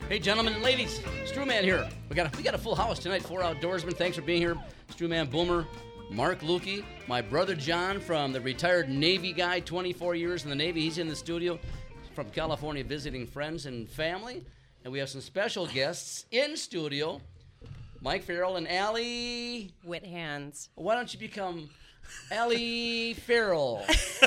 Hey, gentlemen and ladies, Strewman here. We got a full house tonight. 4 outdoorsmen. Thanks for being here. Strewman Boomer, Mark Lukey, my brother John from the retired Navy guy, 24 years in the Navy. He's in the studio from California visiting friends and family. And we have some special guests in studio, Mike Farrell and Allie Whithands. Why don't you become Allie Farrell?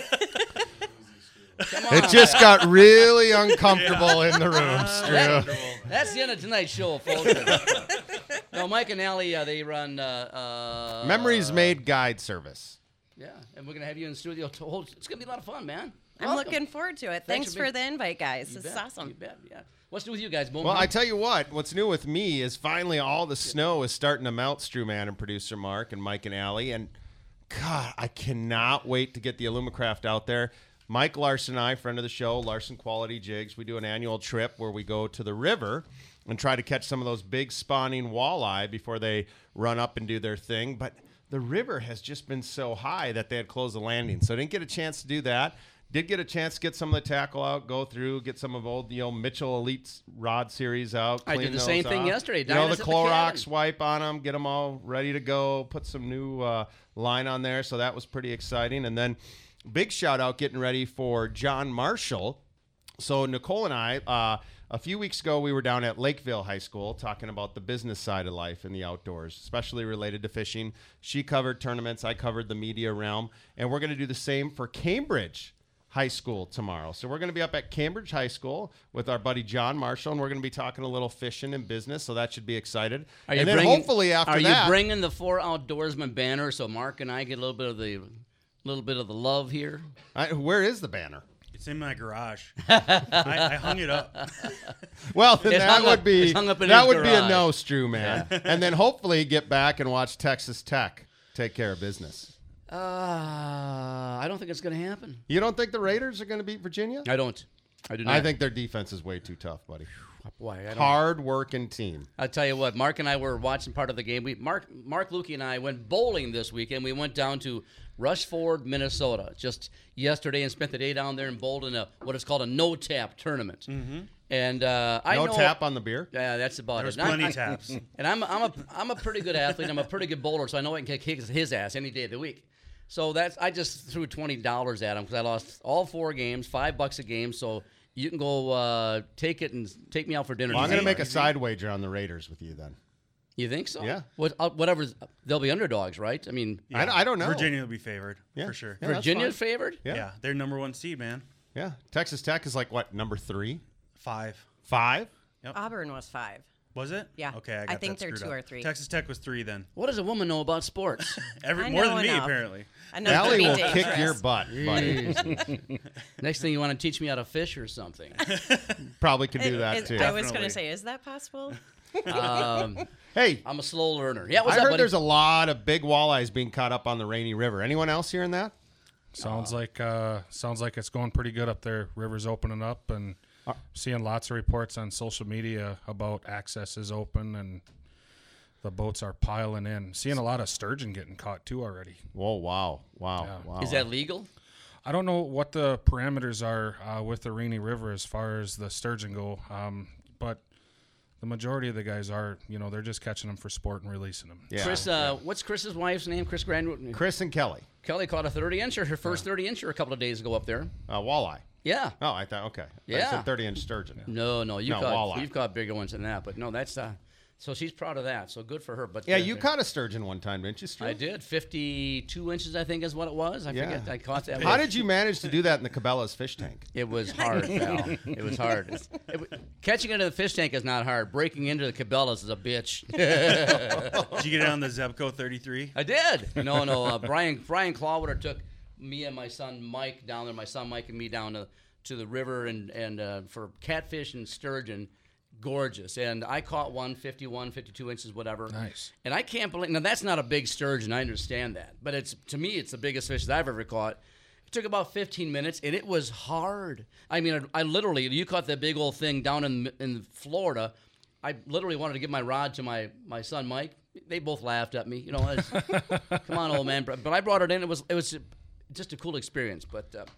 Come on. It just got really uncomfortable in the room, Stu. That's the end of tonight's show, folks. No, Mike and Allie, they run... Memories Made Guide Service. Yeah, and we're going to have you in the studio. It's going to be a lot of fun, man. I'm looking forward to it. Thanks for the invite, guys. This is awesome. You bet, yeah. What's new with you guys, Boom? Well, I tell you what's new with me is finally all the snow is starting to melt, Strewman and producer Mark and Mike and Allie. And, God, I cannot wait to get the Alumacraft out there. Mike Larson and I, friend of the show, Larson Quality Jigs, we do an annual trip where we go to the river and try to catch some of those big spawning walleye before they run up and do their thing. But the river has just been so high that they had closed the landing. So I didn't get a chance to do that. Did get a chance to get some of the tackle out, go through, get some of old Mitchell Elite rod series out. I did the same thing yesterday. The Clorox wipe on them, get them all ready to go, put some new line on there. So that was pretty exciting. And then big shout out getting ready for John Marshall. So Nicole and I, a few weeks ago, we were down at Lakeville High School talking about the business side of life in the outdoors, especially related to fishing. She covered tournaments. I covered the media realm. And we're going to do the same for Cambridge High School tomorrow. So we're going to be up at Cambridge High School with our buddy John Marshall, and we're going to be talking a little fishing and business, so that should be excited. And then hopefully after that... Are you bringing the 4 outdoorsman banner so Mark and I get a little bit of the love here? Where is the banner? It's in my garage. I hung it up. Well, then that would be a no, Strew, man. Yeah. And then hopefully get back and watch Texas Tech take care of business. I don't think it's going to happen. You don't think the Raiders are going to beat Virginia? I do not. I think their defense is way too tough, buddy. Boy, hard-working team. I'll tell you what, Mark and I were watching part of the game. Mark Lukey and I went bowling this weekend. We went down to Rushford, Minnesota, just yesterday and spent the day down there and bowled in what is called a no-tap tournament. Mm-hmm. And no tap on the beer? Yeah, that's about There's it. There's plenty taps. And I'm a pretty good athlete. I'm a pretty good bowler, so I know I can kick his ass any day of the week. So I just threw $20 at him because I lost all 4 games, $5 a game. So you can go take me out for dinner. Well, I'm going to make a side wager on the Raiders with you then. You think so? Yeah. Whatever. They'll be underdogs, right? I mean, yeah. I don't know. Virginia will be favored for sure. Yeah, Virginia's favored? Yeah, they're number 1 seed, man. Yeah. Texas Tech is like what, number 3? 5. 5? Yep. Auburn was 5. Was it? Yeah. Okay, I think they're 2 up. or 3. Texas Tech was 3 then. What does a woman know about sports? More than me, apparently. Allie will kick your butt, buddy. Next thing you want to teach me how to fish or something. Probably could do that, too. I was going to say, is that possible? Hey. I'm a slow learner. Yeah, I heard there's a lot of big walleyes being caught up on the Rainy River. Anyone else hearing that? Sounds like it's going pretty good up there. River's opening up, and seeing lots of reports on social media about access is open and the boats are piling in. Seeing a lot of sturgeon getting caught too already. Whoa! Wow! Yeah. Wow! Is that legal? I don't know what the parameters are with the Rainy River as far as the sturgeon go, but the majority of the guys are, they're just catching them for sport and releasing them. Yeah. Chris, what's Chris's wife's name? Chris Grandwood. Chris and Kelly. Kelly caught a 30-incher, her first 30-incher a couple of days ago up there. Walleye. Yeah. Oh, I thought, okay. Yeah. I said 30-inch sturgeon. No, walleye. You've caught bigger ones than that, but no, that's so she's proud of that. So good for her. But yeah, you caught a sturgeon one time, didn't you, Stu? I did. 52 inches, I think, is what it was. I forget. I caught that. How did you manage to do that in the Cabela's fish tank? It was hard, pal. It was hard. Catching into the fish tank is not hard. Breaking into the Cabela's is a bitch. Did you get it on the Zebco 33? I did. No. Brian Clawwater took me and my son Mike down there. My son Mike and me down to the river and for catfish and sturgeon. Gorgeous. And I caught one 51, 52 inches, whatever. Nice. And I can't believe, now that's not a big sturgeon, I understand that. But to me, it's the biggest fish that I've ever caught. It took about 15 minutes, and it was hard. I mean, I literally, you caught that big old thing down in Florida. I literally wanted to give my rod to my son Mike. They both laughed at me. Come on, old man. But I brought it in. It was just a cool experience. But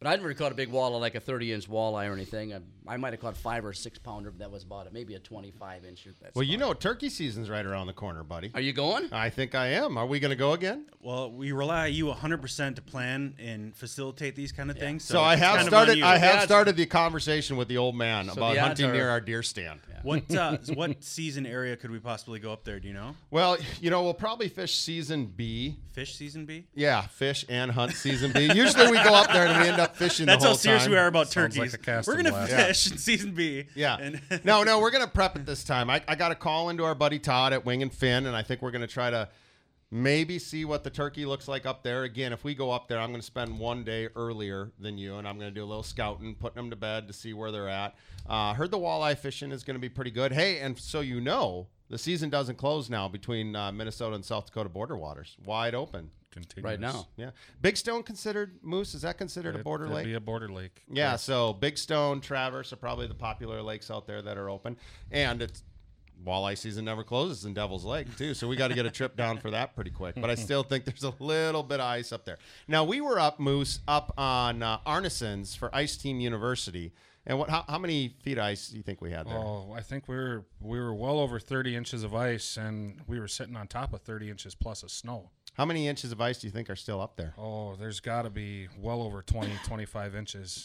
But I never caught a big walleye, like a 30-inch walleye or anything. I might have caught 5 or 6 pounder, but that was about it. Maybe a 25-inch. Well, you know, turkey season's right around the corner, buddy. Are you going? I think I am. Are we going to go again? Well, we rely on you 100% to plan and facilitate these kind of things. So I it's have kind of on started. you. I have started the conversation with the old man So about the odds hunting are- near our deer stand. What season area could we possibly go up there? Do you know? Well, you know, we'll probably fish season B. Fish season B? Yeah, fish and hunt season B. Usually we go up there and we end up fishing That's the how whole serious time. we are about Sounds like turkeys. a cast We're and going to blast. fish in season B. Yeah. And No, we're going to prep it this time. I got a call into our buddy Todd at Wing and Fin, and I think we're going to try to maybe see what the turkey looks like up there. Again, if we go up there, I'm going to spend one day earlier than you, and I'm going to do a little scouting, putting them to bed to see where they're at. Heard the walleye fishing is going to be pretty good. Hey, and so you know, the season doesn't close now between Minnesota and South Dakota border waters. Wide open. Continuous. Right now. Yeah. Big Stone considered, Moose, is that considered a border It'd lake? be a border lake. Yeah, so Big Stone, Traverse are probably the popular lakes out there that are open. And it's walleye season never closes in Devil's Lake, too. So we got to get a trip down for that pretty quick. But I still think there's a little bit of ice up there. Now, we were up, Moose, up on Arneson's for Ice Team University. And how many feet of ice do you think we had there? Oh, I think we were well over 30 inches of ice, and we were sitting on top of 30 inches plus of snow. How many inches of ice do you think are still up there? Oh, there's got to be well over 20, 25 inches,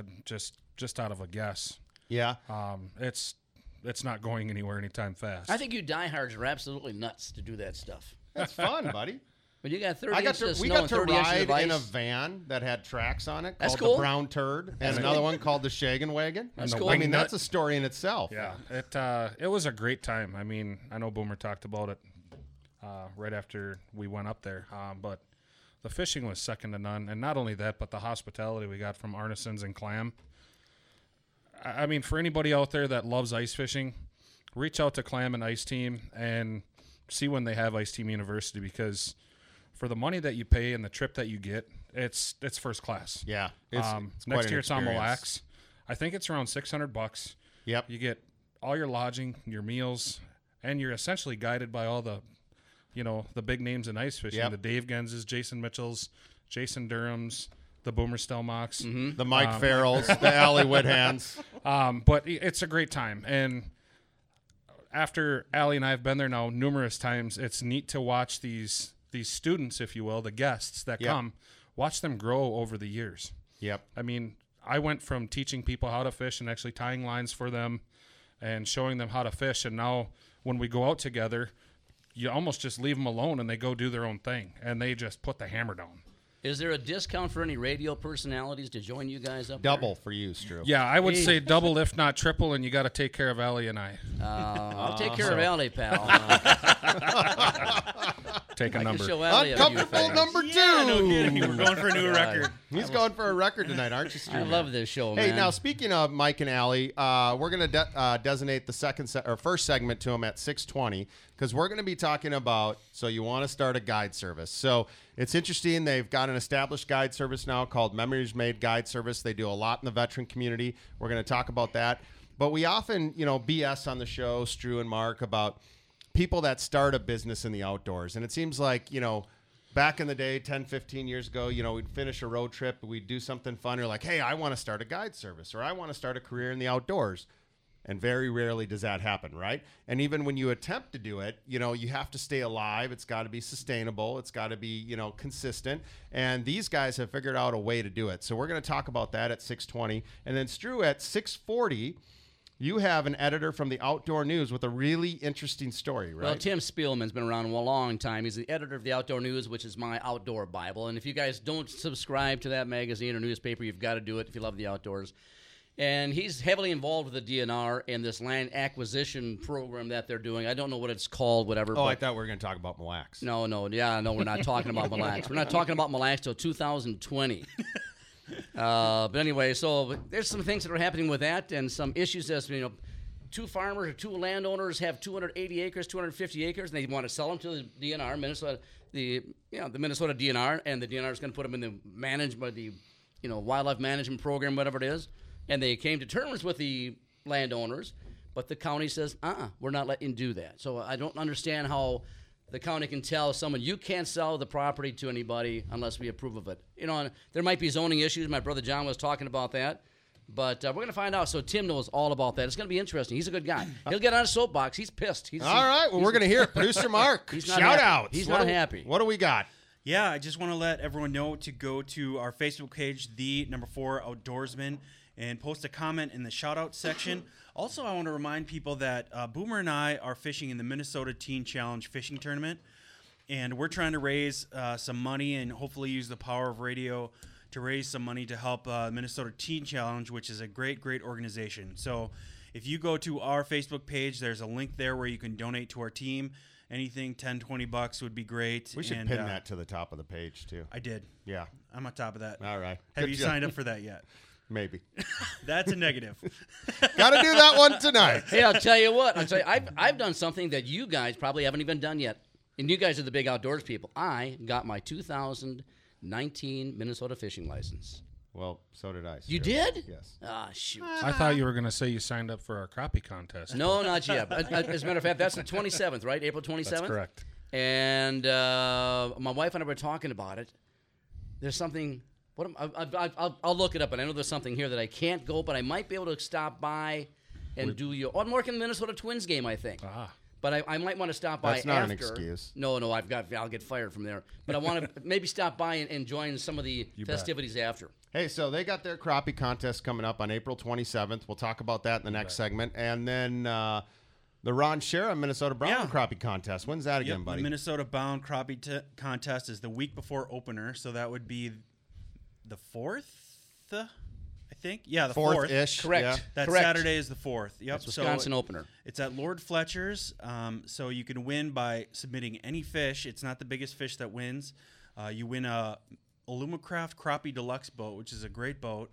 just out of a guess. Yeah. It's not going anywhere anytime fast. I think you diehards are absolutely nuts to do that stuff. That's fun, buddy. But you got 30 We inches of got snow and to 30 inches ride of ice. in a van that had tracks on it That's called cool. the Brown Turd, and another one called the Shaggin' Wagon. That's And the cool. I mean, Wingnut. that's a story in itself. Yeah, it was a great time. I mean, I know Boomer talked about it right after we went up there, but the fishing was second to none. And not only that, but the hospitality we got from Arneson's and Clam. I mean, for anybody out there that loves ice fishing, reach out to Clam and Ice Team and see when they have Ice Team University, because for the money that you pay and the trip that you get, it's first class. Yeah. It's quite Next an year it's on Mille experience. Lacs. I think it's around $600. Yep. You get all your lodging, your meals, and you're essentially guided by all the, the big names in ice fishing. Yep. The Dave Genses, Jason Mitchells, Jason Durhams, the Boomer Stelmachs. Mm-hmm. The Mike Farrells, the Allie Whithans. But it's a great time. And after Allie and I have been there now numerous times, it's neat to watch these students, if you will, the guests that Yep. come, watch them grow over the years. Yep. I mean, I went from teaching people how to fish and actually tying lines for them and showing them how to fish. And now when we go out together, you almost just leave them alone and they go do their own thing and they just put the hammer down. Is there a discount for any radio personalities to join you guys up Double for you, Stu. Yeah, I would say double, if not triple, and you got to take care of Allie and I. there? I'll take care of Allie, pal. Take a I can number. show Allie a few Uncomfortable things. number 2. Yeah, no kidding. We're going for a new record. He's going for a record tonight, aren't you, Stu? I love this show, Hey, man. now speaking of Mike and Allie, we're going to designate the first segment to them at 6:20 because we're going to be talking about. So you want to start a guide service? So it's interesting. They've got an established guide service now called Memories Made Guide Service. They do a lot in the veteran community. We're going to talk about that. But we often, BS on the show, Stu and Mark, about people that start a business in the outdoors, and it seems like back in the day, 10, 15 years ago, we'd finish a road trip, we'd do something fun, or like, hey, I want to start a guide service, or I want to start a career in the outdoors. And very rarely does that happen, right? And even when you attempt to do it, you have to stay alive. It's got to be sustainable. It's got to be, consistent. And these guys have figured out a way to do it. So we're going to talk about that at 6:20. And then, Stu, at 6:40, you have an editor from the Outdoor News with a really interesting story, right? Well, Tim Spielman's been around a long time. He's the editor of the Outdoor News, which is my outdoor Bible. And if you guys don't subscribe to that magazine or newspaper, you've got to do it if you love the outdoors. And he's heavily involved with the DNR and this land acquisition program that they're doing. I don't know what it's called, whatever. Oh, I but thought we were going to talk about Mille Lacs. No, we're not talking about Mille Lacs. We're not talking about Mille Lacs till 2020. But anyway, so there's some things that are happening with that and some issues as, two farmers or two landowners have 280 acres, 250 acres, and they want to sell them to the DNR, Minnesota, the Minnesota DNR, and the DNR is going to put them in the management, the wildlife management program, whatever it is. And they came to terms with the landowners, but the county says, we're not letting you do that. So I don't understand how the county can tell someone you can't sell the property to anybody unless we approve of it. And there might be zoning issues. My brother John was talking about that. But we're going to find out. So Tim knows all about that. It's going to be interesting. He's a good guy. He'll get on a soapbox. He's pissed. All right. Well, we're going to hear it. Producer Mark, shout out. He's not happy. What do we got? Yeah, I just want to let everyone know to go to our Facebook page, the number 4 Outdoorsman, and post a comment in the shout-out section. Also, I want to remind people that Boomer and I are fishing in the Minnesota Teen Challenge fishing tournament, and we're trying to raise some money and hopefully use the power of radio to raise some money to help Minnesota Teen Challenge, which is a great, great organization. So if you go to our Facebook page, there's a link there where you can donate to our team. Anything, $10-$20 would be great. We should pin that to the top of the page, too. I did. Yeah. I'm on top of that. All right. Have you signed up for that yet? Maybe. That's a negative. Got to do that one tonight. Hey, I'll tell you what. I've done something that you guys probably haven't even done yet. And you guys are the big outdoors people. I got my 2019 Minnesota fishing license. Well, so did I. You did? Yes. Ah, shoot. I thought you were going to say you signed up for our crappie contest. No, not yet. As a matter of fact, that's the 27th, right? April 27th? That's correct. And my wife and I were talking about it. There's something. I'll look it up, and I know there's something here that I can't go, but I might be able to stop by and do your. Oh, I'm working the Minnesota Twins game, I think. Ah. But I might want to stop by. That's not after. an excuse. No, I'll get fired from there. But I want to maybe stop by and join some of the festivities after. Hey, so they got their crappie contest coming up on April 27th. We'll talk about that in the next segment. And then the Ron Shera Minnesota Brown crappie contest. When's that again, buddy? The Minnesota Bound crappie contest is the week before opener, so that would be the 4th, I think. Yeah, the 4th-ish. Correct. Yeah. That Correct. Saturday is the 4th. Yep. That's Wisconsin opener. It's at Lord Fletcher's, so you can win by submitting any fish. It's not the biggest fish that wins. You win a Alumacraft Crappie Deluxe boat, which is a great boat.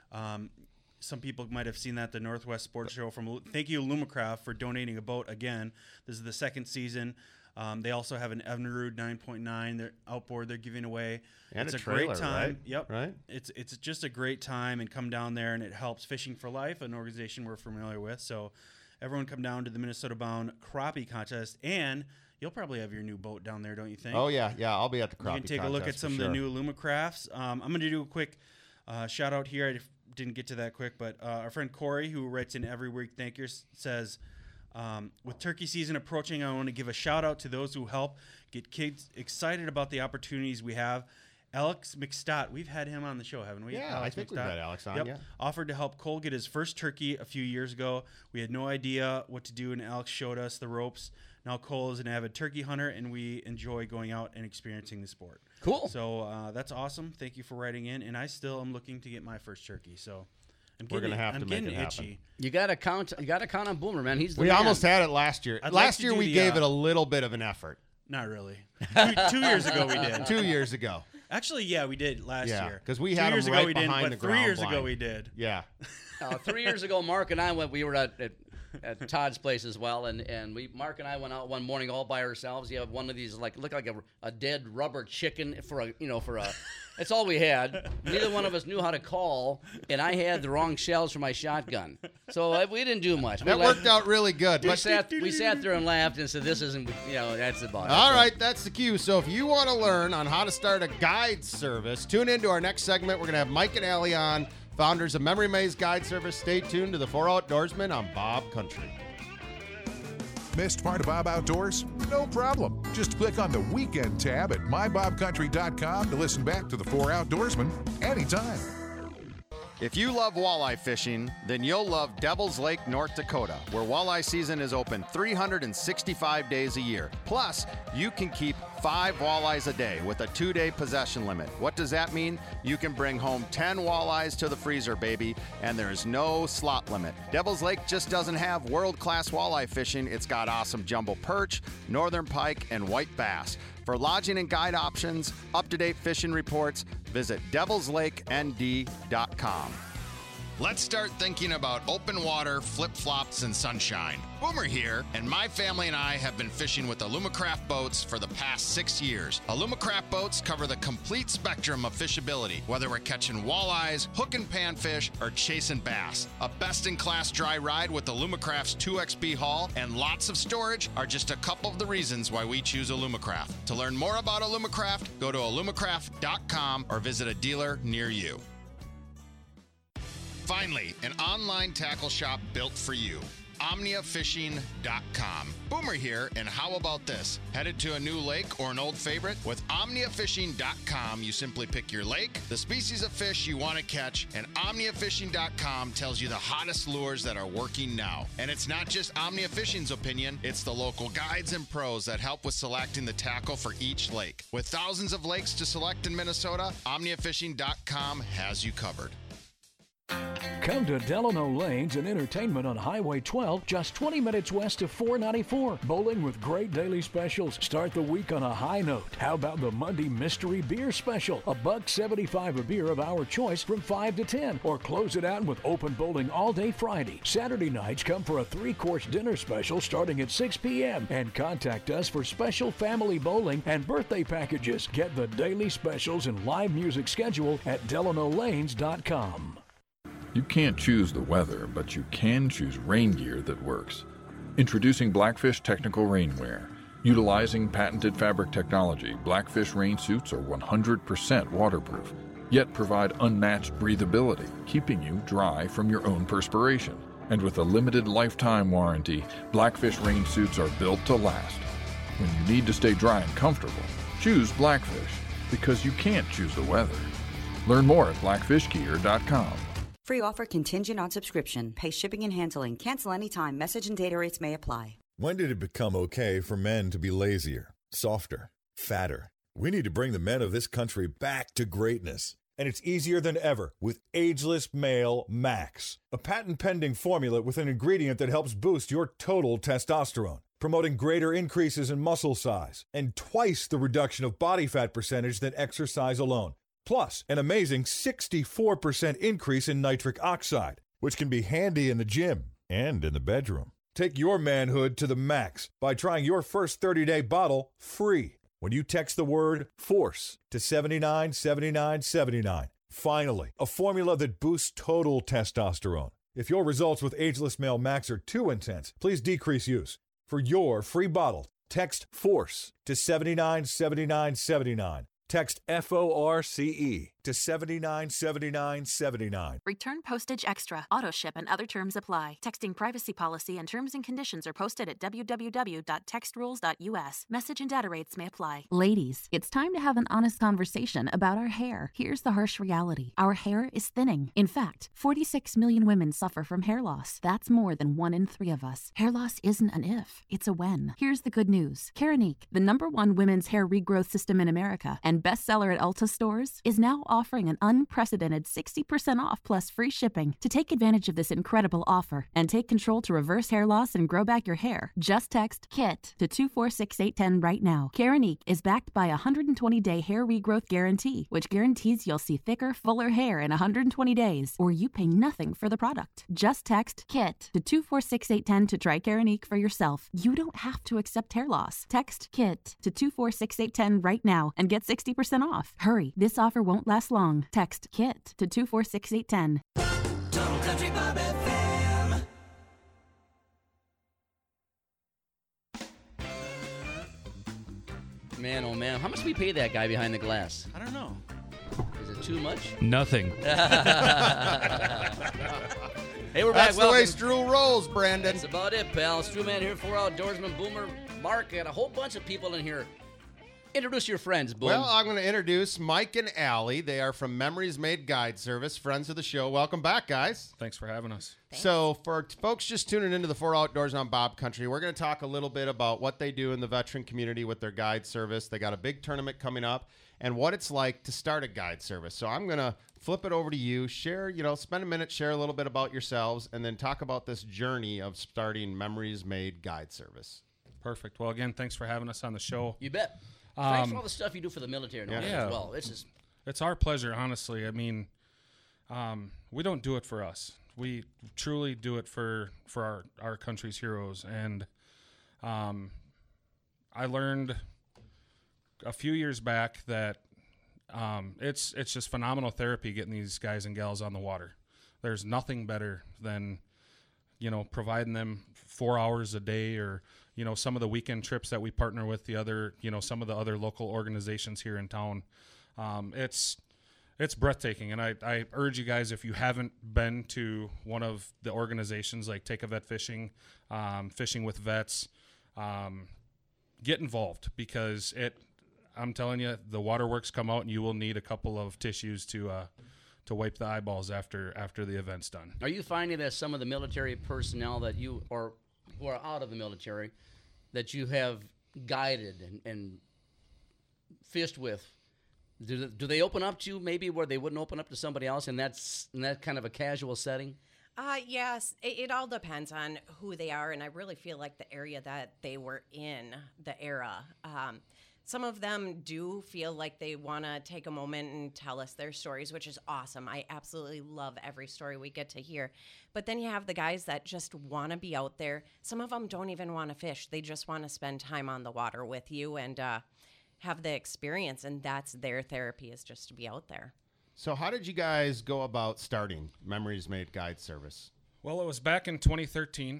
Some people might have seen that at the Northwest Sports Show. Thank you, Alumacraft, for donating a boat again. This is the second season. They also have an Evinrude 9.9 outboard they're giving away. And it's a trailer, great time. right? Yep. Right? It's just a great time, and come down there, and it helps Fishing for Life, an organization we're familiar with. So everyone come down to the Minnesota Bound Crappie Contest, and you'll probably have your new boat down there, don't you think? Oh, yeah. Yeah, I'll be at the crappie You can take a look at some of the new Alumacrafts. I'm going to do a quick shout out here. I didn't get to that quick, but our friend Corey, who writes in every week, thank you, says, with turkey season approaching, I want to give a shout out to those who help get kids excited about the opportunities we have. Alex McStott, we've had him on the show, haven't we? Yeah, Alex I think McStott. we've had Alex on, yeah. Offered to help Cole get his first turkey a few years ago. We had no idea what to do, and Alex showed us the ropes. Now Cole is an avid turkey hunter, and we enjoy going out and experiencing the sport. Cool. So that's awesome. Thank you for writing in, and I still am looking to get my first turkey. So we're gonna have to make it happen. Itchy. You got to count on Boomer, man. He's the We man. almost had it last year. I'd Last like to year do we the, gave it a little bit of an effort. Not really. 2 years ago we did. 2 years ago. Actually, yeah, we did last Yeah, year. 'cause we 2 had years them ago right we didn't, behind but the 3 years ground ago blind. we did. Yeah. 3 years ago, Mark and I we were at Todd's place as well, and Mark and I went out one morning all by ourselves. You have one of these looked like a dead rubber chicken for a. That's all we had. Neither one of us knew how to call, and I had the wrong shells for my shotgun, so we didn't do much. That worked out really good. We sat there and laughed and said, "This isn't, that's about it." All right, that's the cue. So if you want to learn on how to start a guide service, tune into our next segment. We're going to have Mike and Allie on, founders of Memory Maze Guide Service. Stay tuned to the 4 Outdoorsmen on Bob Country. Missed part of Bob Outdoors? No problem. Just click on the Weekend tab at mybobcountry.com to listen back to the 4 Outdoorsmen anytime. If you love walleye fishing, then you'll love Devil's Lake, North Dakota, where walleye season is open 365 days a year. Plus, you can keep 5 walleyes a day with a 2-day possession limit. What does that mean? You can bring home 10 walleyes to the freezer, baby, and there's no slot limit. Devil's Lake just doesn't have world-class walleye fishing. It's got awesome jumbo perch, northern pike, and white bass. For lodging and guide options, up-to-date fishing reports, visit devilslakend.com. Let's start thinking about open water, flip-flops, and sunshine. Boomer here, and my family and I have been fishing with Alumacraft boats for the past 6 years. Alumacraft boats cover the complete spectrum of fishability, whether we're catching walleyes, hook and panfish, or chasing bass. A best-in-class dry ride with Alumacraft's 2XP hull and lots of storage are just a couple of the reasons why we choose Alumacraft. To learn more about Alumacraft, go to alumacraft.com or visit a dealer near you. Finally, an online tackle shop built for you. OmniaFishing.com. Boomer here, and how about this? Headed to a new lake or an old favorite? With OmniaFishing.com, you simply pick your lake, the species of fish you want to catch, and OmniaFishing.com tells you the hottest lures that are working now. And it's not just Omnia Fishing's opinion, it's the local guides and pros that help with selecting the tackle for each lake. With thousands of lakes to select in Minnesota, OmniaFishing.com has you covered. Come to Delano Lanes and Entertainment on Highway 12, just 20 minutes west of 494. Bowling with great daily specials. Start the week on a high note. How about the Monday Mystery Beer Special? $1.75 a beer of our choice from 5 to 10. Or close it out with open bowling all day Friday. Saturday nights come for a 3-course dinner special starting at 6 p.m. And contact us for special family bowling and birthday packages. Get the daily specials and live music schedule at DelanoLanes.com. You can't choose the weather, but you can choose rain gear that works. Introducing Blackfish Technical Rainwear. Utilizing patented fabric technology, Blackfish rain suits are 100% waterproof, yet provide unmatched breathability, keeping you dry from your own perspiration. And with a limited lifetime warranty, Blackfish rain suits are built to last. When you need to stay dry and comfortable, choose Blackfish, because you can't choose the weather. Learn more at blackfishgear.com. Free offer contingent on subscription. Pay shipping and handling. Cancel anytime. Message and data rates may apply. When did it become okay for men to be lazier, softer, fatter? We need to bring the men of this country back to greatness. And it's easier than ever with Ageless Male Max, a patent-pending formula with an ingredient that helps boost your total testosterone, promoting greater increases in muscle size and twice the reduction of body fat percentage than exercise alone. Plus, an amazing 64% increase in nitric oxide, which can be handy in the gym and in the bedroom. Take your manhood to the max by trying your first 30-day bottle free when you text the word FORCE to 797979. Finally, a formula that boosts total testosterone. If your results with Ageless Male Max are too intense, please decrease use. For your free bottle, text FORCE to 797979. Text FORCE to 797979. Return postage extra. Auto ship and other terms apply. Texting privacy policy and terms and conditions are posted at www.textrules.us. Message and data rates may apply. Ladies, it's time to have an honest conversation about our hair. Here's the harsh reality. Our hair is thinning. In fact, 46 million women suffer from hair loss. That's more than 1 in 3 of us. Hair loss isn't an if, it's a when. Here's the good news. Keranique, the #1 women's hair regrowth system in America and bestseller at Ulta stores, is now offering an unprecedented 60% off plus free shipping. To take advantage of this incredible offer and take control to reverse hair loss and grow back your hair, just text KIT to 246810 right now. Keranique is backed by a 120-day hair regrowth guarantee, which guarantees you'll see thicker, fuller hair in 120 days, or you pay nothing for the product. Just text KIT to 246810 to try Keranique for yourself. You don't have to accept hair loss. Text KIT to 246810 right now and get 60% off. Hurry, this offer won't last long. Text KIT to 246810. Total Country Bob FM. Man, oh man, how much do we pay that guy behind the glass? I don't know. Is it too much? Nothing. Hey, we're That's back. the way Strul rolls, Brandon. That's about it, pal. Strewman here, 4 Outdoorsman, Boomer, Mark, got a whole bunch of people in here. Introduce your friends, Boom. Well, I'm going to introduce Mike and Allie. They are from Memories Made Guide Service, friends of the show. Welcome back, guys. Thanks for having us. Thanks. So for folks just tuning into the 4 Outdoors on Bob Country, we're going to talk a little bit about what they do in the veteran community with their guide service. They got a big tournament coming up and what it's like to start a guide service. So I'm going to flip it over to you. Share, spend a minute, share a little bit about yourselves, and then talk about this journey of starting Memories Made Guide Service. Perfect. Well, again, thanks for having us on the show. You bet. Thanks for all the stuff you do for the military and all that as well. It's our pleasure, honestly. I mean, we don't do it for us. We truly do it for our country's heroes. And I learned a few years back that it's just phenomenal therapy getting these guys and gals on the water. There's nothing better than, providing them 4 hours a day, or, some of the weekend trips that we partner with the other, some of the other local organizations here in town. It's breathtaking. And I urge you guys, if you haven't been to one of the organizations like Take a Vet Fishing, Fishing with Vets, get involved, because I'm telling you, the waterworks come out and you will need a couple of tissues to wipe the eyeballs after the event's done. Are you finding that some of the military personnel that you, or who are out of the military, that you have guided and fished with, do they open up to you maybe where they wouldn't open up to somebody else, and that's in that kind of a casual setting? Yes, it all depends on who they are, and I really feel like the area that they were in, the era. Some of them do feel like they want to take a moment and tell us their stories, which is awesome. I absolutely love every story we get to hear. But then you have the guys that just want to be out there. Some of them don't even want to fish. They just want to spend time on the water with you and have the experience, and that's their therapy, is just to be out there. So how did you guys go about starting Memories Made Guide Service? Well, it was back in 2013.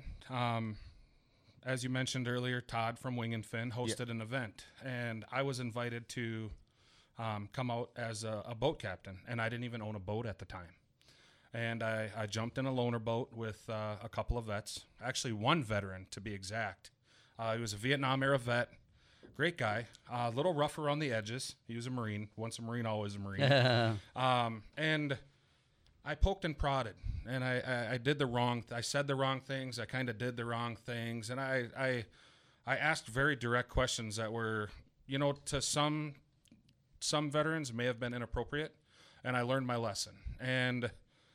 As you mentioned earlier, Todd from Wing and Fin hosted an event, and I was invited to come out as a boat captain, and I didn't even own a boat at the time. And I jumped in a loaner boat with a couple of vets, actually one veteran to be exact. He was a Vietnam-era vet, great guy, a little rough around the edges. He was a Marine. Once a Marine, always a Marine. And I poked and prodded, and I did I said the wrong things. I kind of did the wrong things, and I asked very direct questions that were, to some veterans may have been inappropriate, and I learned my lesson. And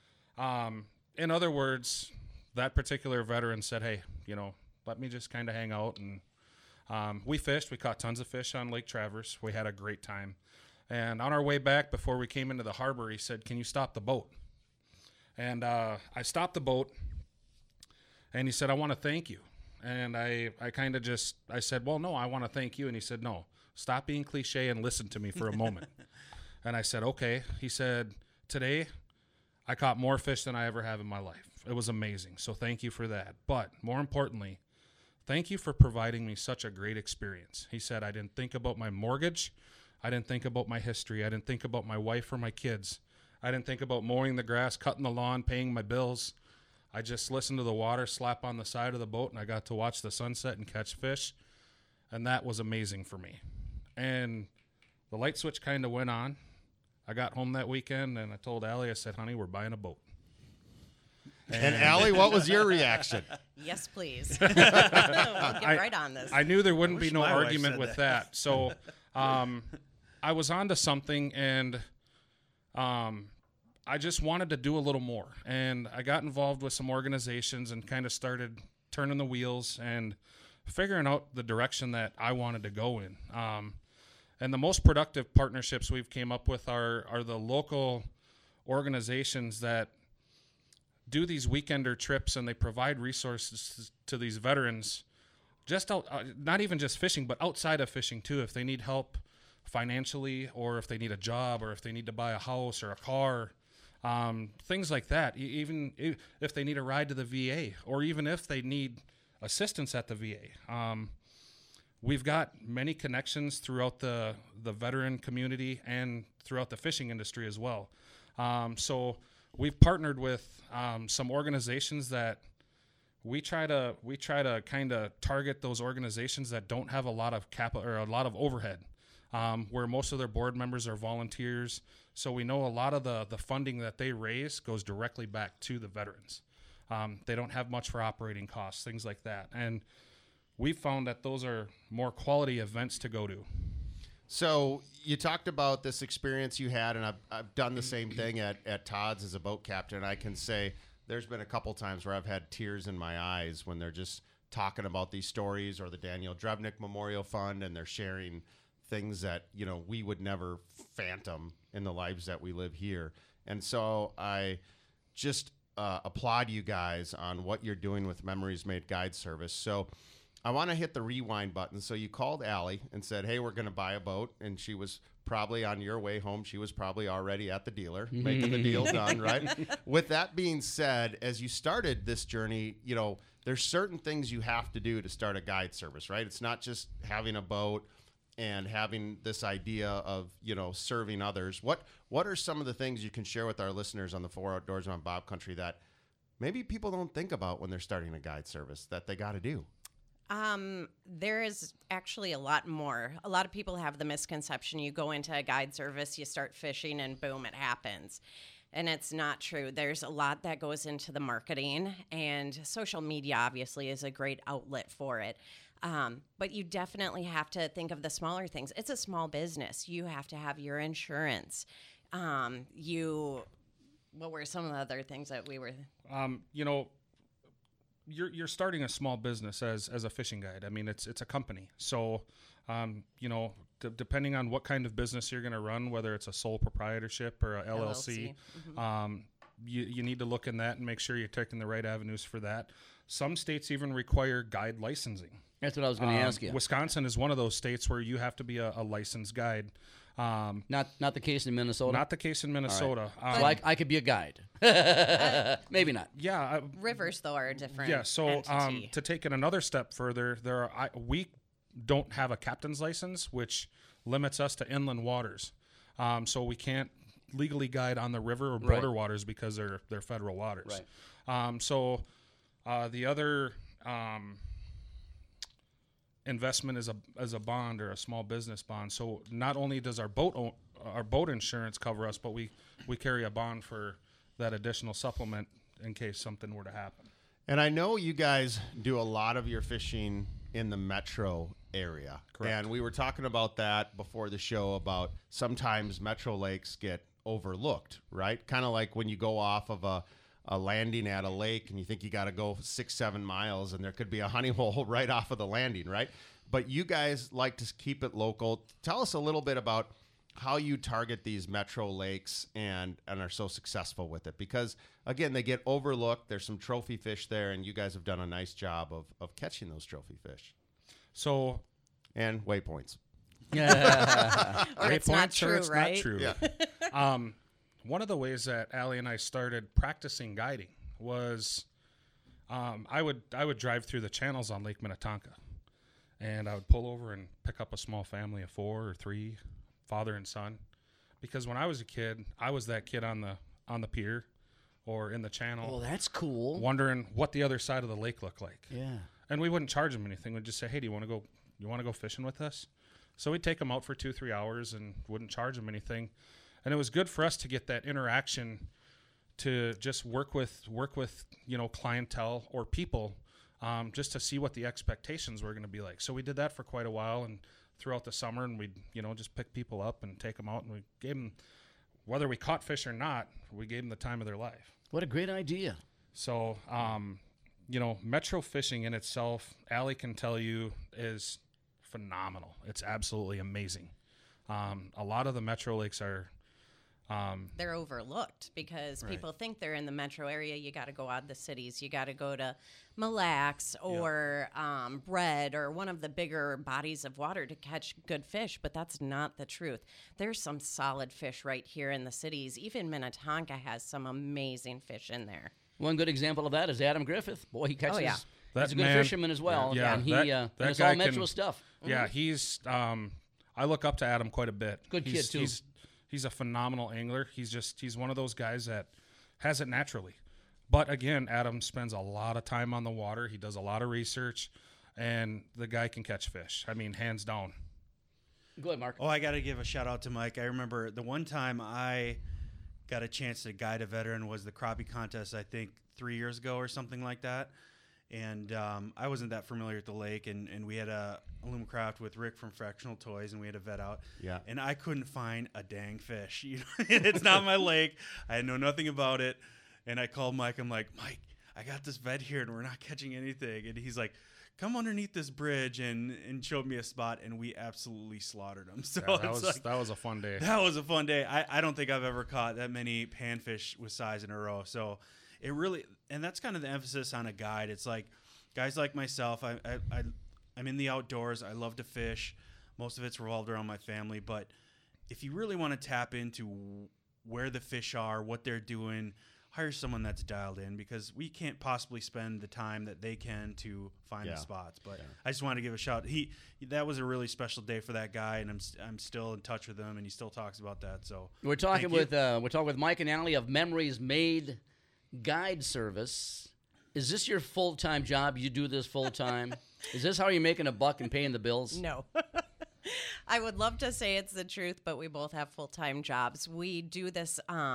in other words, that particular veteran said, "Hey, let me just kind of hang out." And we fished. We caught tons of fish on Lake Traverse. We had a great time. And on our way back, before we came into the harbor, he said, "Can you stop the boat?" And I stopped the boat, and he said, "I want to thank you." And I kind of I said, "Well, no, I want to thank you." And he said, "No, stop being cliche and listen to me for a moment." And I said, "Okay." He said, "Today, I caught more fish than I ever have in my life. It was amazing. So thank you for that. But more importantly, thank you for providing me such a great experience." He said, "I didn't think about my mortgage. I didn't think about my history. I didn't think about my wife or my kids. I didn't think about mowing the grass, cutting the lawn, paying my bills. I just listened to the water slap on the side of the boat, and I got to watch the sunset and catch fish. And that was amazing for me." And the light switch kind of went on. I got home that weekend, and I told Allie, I said, "Honey, we're buying a boat." And Allie, what was your reaction? Yes, please. We'll get right on this. I knew there wouldn't be no argument with that. So I was onto something, and I just wanted to do a little more. And I got involved with some organizations and kind of started turning the wheels and figuring out the direction that I wanted to go in. And the most productive partnerships we've came up with are the local organizations that do these weekender trips, and they provide resources to these veterans, just not even just fishing, but outside of fishing too. If they need help financially, or if they need a job, or if they need to buy a house or a car, things like that. Even if they need a ride to the VA, or even if they need assistance at the VA. We've got many connections throughout the veteran community and throughout the fishing industry as well. So we've partnered with some organizations that we try to kind of target those organizations that don't have a lot of capital or a lot of overhead, where most of their board members are volunteers. So we know a lot of the funding that they raise goes directly back to the veterans. They don't have much for operating costs, things like that. And we've found that those are more quality events to go to. So you talked about this experience you had, and I've done the same thing at Todd's as a boat captain. I can say there's been a couple times where I've had tears in my eyes when they're just talking about these stories, or the Daniel Drevnick Memorial Fund, and they're sharing things that we would never fathom in the lives that we live here. And so I just applaud you guys on what you're doing with Memories Made Guide Service. So I want to hit the rewind button. So you called Allie and said, hey, we're going to buy a boat. And she was probably on your way home. She was probably already at the dealer making the deal done, right? With that being said, as you started this journey, you know, there's certain things you have to do to start a guide service, right? It's not just having a boat and having this idea of, you know, serving others. What are some of the things you can share with our listeners on the 4 Outdoorsmen on Bob Country that maybe people don't think about when they're starting a guide service that they got to do? There is actually a lot more. A lot of people have the misconception you go into a guide service, you start fishing, and boom, it happens. And it's not true. There's a lot that goes into the marketing, and social media obviously is a great outlet for it. But you definitely have to think of the smaller things. It's a small business. You have to have your insurance. What were some of the other things that we were? You know, you're starting a small business as a fishing guide. I mean, it's a company. So, you know, depending on what kind of business you're going to run, whether it's a sole proprietorship or a LLC, you need to look in that and make sure you're taking the right avenues for that. Some states even require guide licensing. That's what I was going to ask you. Wisconsin is one of those states where you have to be a licensed guide. Not the case in Minnesota? Not the case in Minnesota. So I could be a guide. Maybe not. Yeah. Rivers, though, are different. Yeah, so to take it another step further, we don't have a captain's license, which limits us to inland waters. So we can't legally guide on the river or border waters because they're federal waters. Right. So the other investment is a bond or a small business bond. So not only does our boat insurance cover us, but we carry a bond for that additional supplement in case something were to happen. And I know you guys do a lot of your fishing in the metro area. Correct. And we were talking about that before the show about sometimes metro lakes get overlooked, right? Kind of like when you go off of a landing at a lake and you think you got to go 6-7 miles and there could be a honey hole right off of the landing, right? But you guys like to keep it local. Tell us a little bit about how you target these metro lakes and are so successful with it, because again, they get overlooked. There's some trophy fish there, and you guys have done a nice job of catching those trophy fish. So, and waypoints. Or it's not true, it's right? Not true. Yeah. One of the ways that Allie and I started practicing guiding was I would drive through the channels on Lake Minnetonka, and I would pull over and pick up a small family of 4 or 3, father and son, because when I was a kid, I was that kid on the pier or in the channel. Oh, that's cool. Wondering what the other side of the lake looked like. Yeah. And we wouldn't charge them anything. We'd just say, hey, do you want to go fishing with us? So we'd take them out for 2-3 hours and wouldn't charge them anything. And it was good for us to get that interaction, to just work with clientele or people, just to see what the expectations were going to be like. So we did that for quite a while and throughout the summer, and we'd just pick people up and take them out, and we gave them, whether we caught fish or not, we gave them the time of their life. What a great idea. So, metro fishing in itself, Allie can tell you, is phenomenal. It's absolutely amazing. A lot of the metro lakes are they're overlooked because people think they're in the metro area. You got to go out of the cities. You got to go to Mille Lacs or Bread or one of the bigger bodies of water to catch good fish, but that's not the truth. There's some solid fish right here in the cities. Even Minnetonka has some amazing fish in there. One good example of that is Adam Griffith. Boy, he catches. Oh, yeah. He's a good fisherman as well. Yeah, and it's guy all metro stuff. Yeah, he's. I look up to Adam quite a bit. Good kid too. He's a phenomenal angler. He's one of those guys that has it naturally. But again, Adam spends a lot of time on the water. He does a lot of research, and the guy can catch fish. I mean, hands down. Go ahead, Mark. Oh, I got to give a shout out to Mike. I remember the one time I got a chance to guide a veteran was the crappie contest, I think 3 years ago or something like that. And I wasn't that familiar with the lake, and we had a Alumacraft with Rick from Fractional Toys, and we had a vet out. Yeah. And I couldn't find a dang fish. It's not my lake. I know nothing about it. And I called Mike. I'm like, Mike, I got this vet here and we're not catching anything. And he's like, come underneath this bridge and showed me a spot, and we absolutely slaughtered them. So that was a fun day. That was a fun day. I don't think I've ever caught that many panfish with size in a row. So it really, and that's kind of the emphasis on a guide. It's like guys like myself, I'm in the outdoors. I love to fish. Most of it's revolved around my family. But if you really want to tap into where the fish are, what they're doing, hire someone that's dialed in, because we can't possibly spend the time that they can to find the spots. But I just wanted to give a shout. That was a really special day for that guy, and I'm still in touch with him, and he still talks about that. So we're talking with Mike and Allie of Memories Made Guide Service. Is this your full-time job? You do this full-time? Is this how you're making a buck and paying the bills? No. I would love to say it's the truth, but we both have full-time jobs. We do this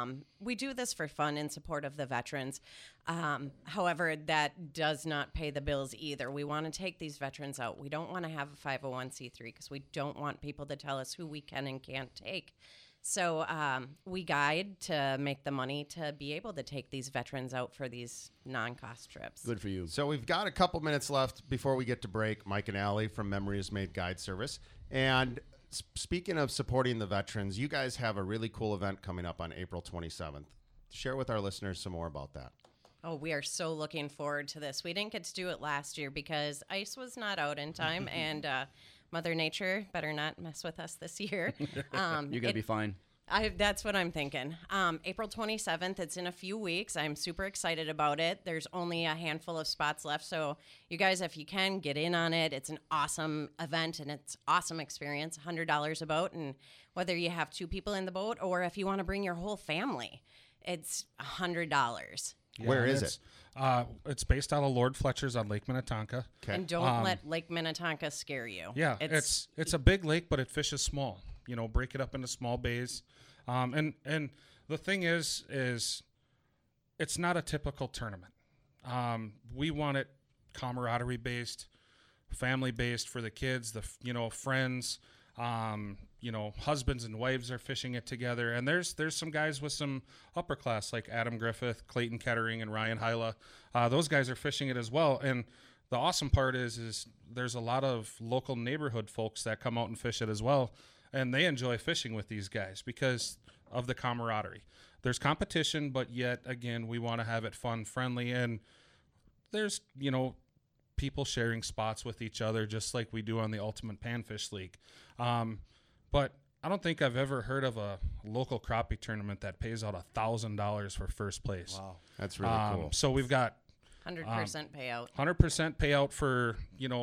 for fun in support of the veterans. However, that does not pay the bills either. We want to take these veterans out. We don't want to have a 501c3 because we don't want people to tell us who we can and can't take. So we guide to make the money to be able to take these veterans out for these non-cost trips. Good for you. So we've got a couple minutes left before we get to break. Mike and Allie from Memories Made Guide Service. And speaking of supporting the veterans, you guys have a really cool event coming up on April 27th. Share with our listeners some more about that. Oh, we are so looking forward to this. We didn't get to do it last year because ice was not out in time, and Mother Nature better not mess with us this year. You're going to be fine. That's what I'm thinking. April 27th, it's in a few weeks. I'm super excited about it. There's only a handful of spots left, so you guys, if you can, get in on it. It's an awesome event, and it's awesome experience, $100 a boat, and whether you have 2 people in the boat or if you want to bring your whole family, it's $100. Yeah, where is it? It's based out of Lord Fletcher's on Lake Minnetonka. Okay. And don't let Lake Minnetonka scare you. Yeah, it's a big lake, but it fishes small. You know, break it up into small bays. And the thing is it's not a typical tournament. We want it camaraderie based, family based for the kids, friends. Husbands and wives are fishing it together, and there's some guys with some upper class like Adam Griffith, Clayton Kettering, and Ryan Hyla. Those guys are fishing it as well. And the awesome part is there's a lot of local neighborhood folks that come out and fish it as well, and they enjoy fishing with these guys because of the camaraderie. There's competition, but yet again, we want to have it fun, friendly, and there's people sharing spots with each other just like we do on the Ultimate Panfish League. But I don't think I've ever heard of a local crappie tournament that pays out $1,000 for first place. Wow, that's really cool. So we've got 100% payout. 100% payout for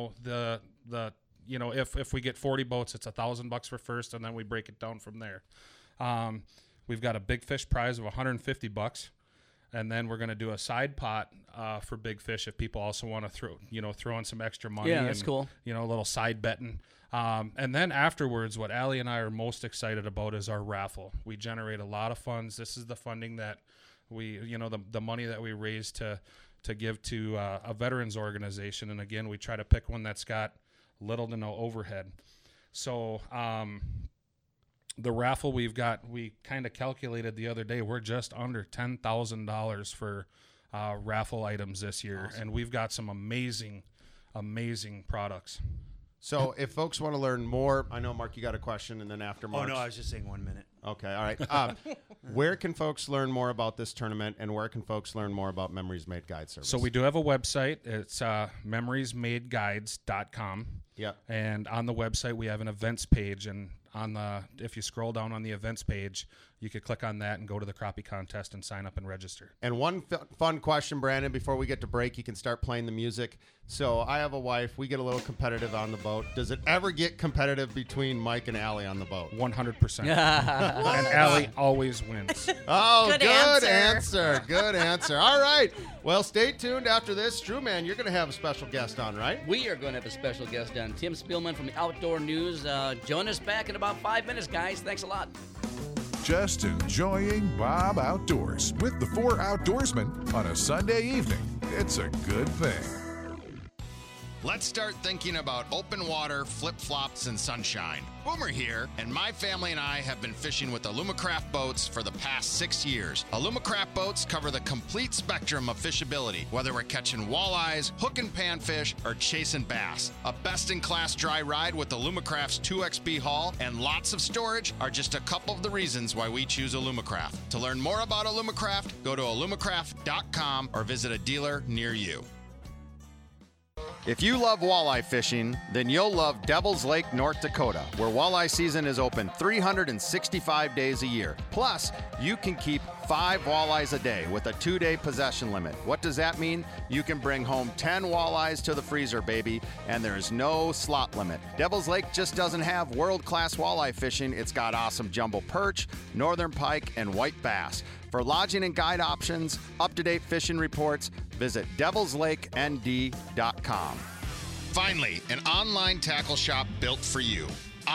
if we get 40 boats, it's $1,000 for first, and then we break it down from there. We've got a big fish prize of $150, and then we're going to do a side pot for big fish if people also want to throw in some extra money. Yeah, that's cool. A little side betting. And then afterwards, what Allie and I are most excited about is our raffle. We generate a lot of funds. This is the funding that we, the money that we raise to give to a veterans organization. And again, we try to pick one that's got little to no overhead. So the raffle we kind of calculated the other day, we're just under $10,000 for raffle items this year. Awesome. And we've got some amazing products. So if folks want to learn more, I know, Mark, you got a question, and then after Mark. Oh, no, I was just saying 1 minute. Okay, all right. Where can folks learn more about this tournament, and where can folks learn more about Memories Made Guide Service? So we do have a website. It's memoriesmadeguides.com. Yeah. And on the website, we have an events page, and if you scroll down on the events page, you could click on that and go to the crappie contest and sign up and register. And one fun question, Brandon, before we get to break, you can start playing the music. So I have a wife. We get a little competitive on the boat. Does it ever get competitive between Mike and Allie on the boat? 100%. And Allie always wins. Oh, good answer. Good answer. All right. Well, stay tuned after this. Strewman, you're going to have a special guest on, right? We are going to have a special guest on. Tim Spielman from the Outdoor News. Join us back in about 5 minutes, guys. Thanks a lot. Just enjoying Bob Outdoors with the 4 Outdoorsmen on a Sunday evening. It's a good thing. Let's start thinking about open water, flip-flops, and sunshine. Boomer here, and my family and I have been fishing with Alumacraft boats for the past 6 years. Alumacraft boats cover the complete spectrum of fishability, whether we're catching walleyes, hook and panfish, or chasing bass. A best-in-class dry ride with Alumacraft's 2XB hull and lots of storage are just a couple of the reasons why we choose Alumacraft. To learn more about Alumacraft, go to alumacraft.com or visit a dealer near you. If you love walleye fishing, then you'll love Devil's Lake, North Dakota, where walleye season is open 365 days a year. Plus, you can keep 5 walleyes a day with a 2-day possession limit. What does that mean? You can bring home 10 walleyes to the freezer, baby, and there's no slot limit. Devil's Lake just doesn't have world-class walleye fishing. It's got awesome jumbo perch, northern pike, and white bass. For lodging and guide options, up-to-date fishing reports, visit devilslakend.com. Finally, an online tackle shop built for you.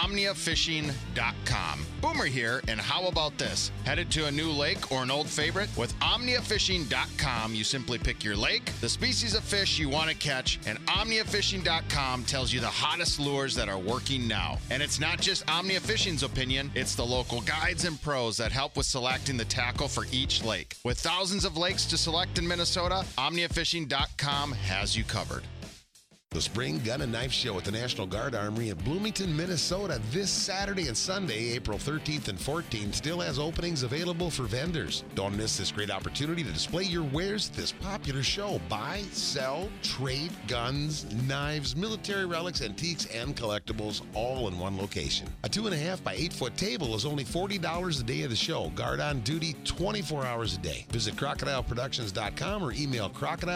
OmniaFishing.com. Boomer here, and how about this? Headed to a new lake or an old favorite? With OmniaFishing.com, you simply pick your lake, the species of fish you want to catch, and OmniaFishing.com tells you the hottest lures that are working now. And it's not just Omnia Fishing's opinion, it's the local guides and pros that help with selecting the tackle for each lake. With thousands of lakes to select in Minnesota, OmniaFishing.com has you covered. The Spring Gun and Knife Show at the National Guard Armory in Bloomington, Minnesota this Saturday and Sunday, April 13th and 14th, still has openings available for vendors. Don't miss this great opportunity to display your wares at this popular show. Buy, sell, trade guns, knives, military relics, antiques, and collectibles all in one location. A 2.5 by 8 foot table is only $40 a day of the show. Guard on duty 24 hours a day. Visit crocodileproductions.com or email